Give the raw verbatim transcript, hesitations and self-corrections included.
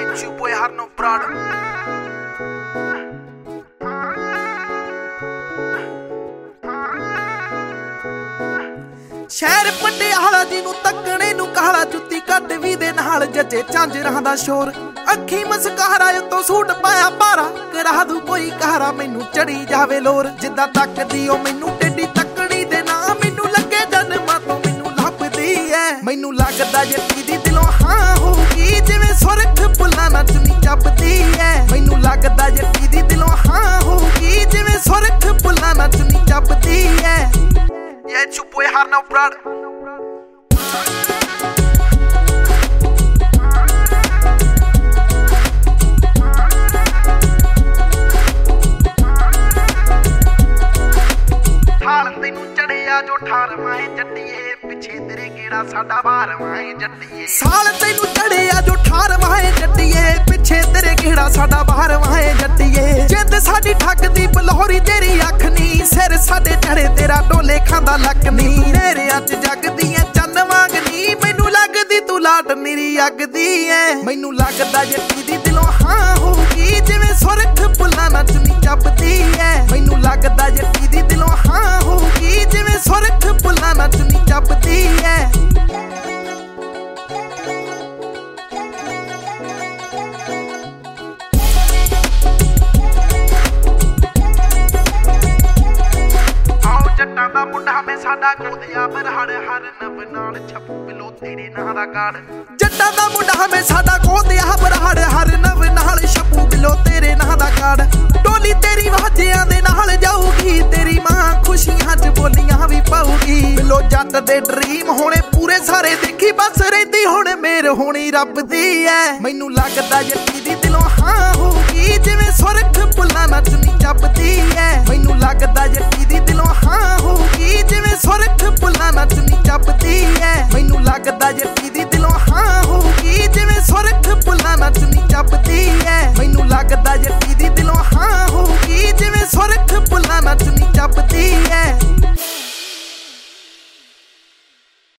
It's your boy Harno Prado. ਸ਼ਹਿਰ ਪਟਿਆਲਾ ਜੀ ਨੂੰ ਤੱਕਣੇ ਨੂੰ ਕਾਲਾ ਜੁੱਤੀ ਕੱਢ ਵੀ ਦੇ ਨਾਲ ਜੱਜੇ ਝਾਂਜਰਾਂ ਦਾ ਸ਼ੋਰ ਅੱਖੀ ਮਸਕਾਰਾ ਉਤੋਂ ਸੂਟ ਪਾਇਆ ਭਾਰਾ ਕਰਾ ਦੂ ਕੋਈ ਕਹਾਰਾ ਮੈਨੂੰ ਚੜੀ ਜਾਵੇ ਲੋਰ ਜਿੱਦਾਂ ਤੱਕਦੀ ਉਹ ਮੈਨੂੰ ਟੇਡੀ ਤੱਕਣੀ ਦੇ ਨਾ ਮੈਨੂੰ ਲੱਗੇ ਜਨਮਾਂ ਤੋਂ ਮੈਨੂੰ ਲੱਭਦੀ ਐ ਮੈਨੂੰ ਲੱਗਦਾ ਜੱਟੀ ਦੀ ਦਿਲੋਂ ਹਾਂ ਹੋਊਗੀ ਜਿਵੇਂ ਸੁਰਖ ਫੁੱਲਾਂ ਨਾਲ ਚੁੰਨੀ ਚੱਬਦੀ ਐ ਮੈਨੂੰ ਲੱਗਦਾ ਜੱਟੀ ਦੀ ਦਿਲੋਂ ਹਾਂ ਹੋਊਗੀ ਜਿਵੇਂ ਸੁਰਖ ਫੁੱਲਾਂ ਨਾਲ ਚੁੰਨੀ ਚੱਬਦੀ ਐ Yeah, it's your boy Harno Prado. ਤੈਨੂੰ ਚੜਿਆ ਜੋ ਅਠਾਰਵਾਂ ਏ ਜੱਟੀਏ ਪਿੱਛੇ ਤੇਰੇ ਗੇੜਾ ਸਾਡਾ ਬਾਰਵਾਂ ਏ ਜੱਟੀਏ ਸਾਲ ਤੈਨੂੰ ਚੜਿਆ ਜੋ ਅਠਾਰਵਾਂ ਏ ਜੱਟੀਏ ਪਿੱਛੇ ਤੇਰੇ ਗੇੜਾ ਸਾਡਾ ਬਾਰਵਾਂ ਏ ਜੱਟੀਏ ਜਿੰਦ ਸਾਡੀ ਠੱਗਦੀ ਬਲਹੋਰੀ ਤੇਰੀ ਅੱਖ ਨੀ ਸਿਰ ਸਾਡੇ ਚੜੇ ਤੇਰਾ ਢੋਲੇ ਖਾਂਦਾ ਲੱਕ ਨੀ ਨੇਰਿਆਂ ਚ ਜਗਦੀ ਐ ਚੰਨ ਵਾਂਗ ਨੀ ਮੈਨੂੰ ਲੱਗਦੀ ਤੂੰ ਲਾਟ ਮੇਰੀ ਅੱਗ ਦੀ ਐ ਮੈਨੂੰ ਲੱਗਦਾ ਜੱਟੀ ਦੀ ਦਿਲੋਂ ਹਾਂ ਹੋਊਗੀ ਜਿਵੇਂ ਸੁਰਖ ਫੁੱਲਾਂ ਨਾਲ ਚੁੰਨੀ ਚੱਬਦੀ ਐ ਮੈਨੂੰ ਲੱਗਦਾ ਜੱਟੀ ਦੀ ਦਿਲੋਂ ਹਾਂ ਹੋਊਗੀ ਜਿਵੇਂ ਸੁਰਖ ਫੁੱਲਾਂ ਨਾਲ ਚੁੰਨੀ ਚੱਬਦੀ ਐ ਜੱਟਾਂ ਦਾ ਮੁੰਡਾ ਮੈਂ ਸਾਡਾ ਗੋਦਿਆ ਬਰਹੜ ਹਰ ਨਵ ਨਾਲ ਛੱਪੂ ਬਿਲੋ ਤੇਰੇ ਨਾਂ ਦਾ ਕਾੜ ਜੱਟਾਂ ਦਾ ਮੁੰਡਾ ਮੈਂ ਸਾਡਾ ਗੋਦਿਆ ਬਰਹੜ ਹਰ ਨਵ ਨਾਲ ਛੱਪੂ ਬਿਲੋ ਤੇਰੇ ਨਾਂ ਦਾ ਕਾੜ ਟੋਲੀ ਤੇਰੀ ਵਾਜਿਆਂ ਦੇ ਨਾਲ ਜਾਊਗੀ ਤੇਰੀ ਮਾਂ ਖੁਸ਼ੀਆਂ ਚ ਬੋਲੀਆਂ ਵੀ ਪਾਊਗੀ ਬਿਲੋ ਜੱਟ ਦੇ ਡ੍ਰੀਮ ਹੋਣੇ ਪੂਰੇ ਸਾਰੇ ਦੇਖੀ ਬਸ ਰਹਿੰਦੀ ਹੁਣ ਮੇਰ ਹੋਣੀ ਰੱਬ ਦੀ ਐ ਮੈਨੂੰ ਲੱਗਦਾ ਜੱਟੀ ਦੀ ਦਿਲੋਂ ਹਾਂ ਹੋਊਗੀ ਜਿਵੇਂ ਸੁਰਖ ਫੁੱਲਾਂ ਨਾਲ ਚੁੰਨੀ ਚੱਬਦੀ ਐ ਮੈਨੂੰ ਲੱਗਦਾ ਜੱਟੀ ਦੀ ਦਿਲੋਂ ਹਾਂ ਹੋਊਗੀ ਜਿਵੇਂ ਸੁਰਖ ਫੁੱਲਾਂ ਨਾਲ ਚੁੰਨੀ ਚੱਬਦੀ ਐ ਮੈਨੂੰ ਲੱਗਦਾ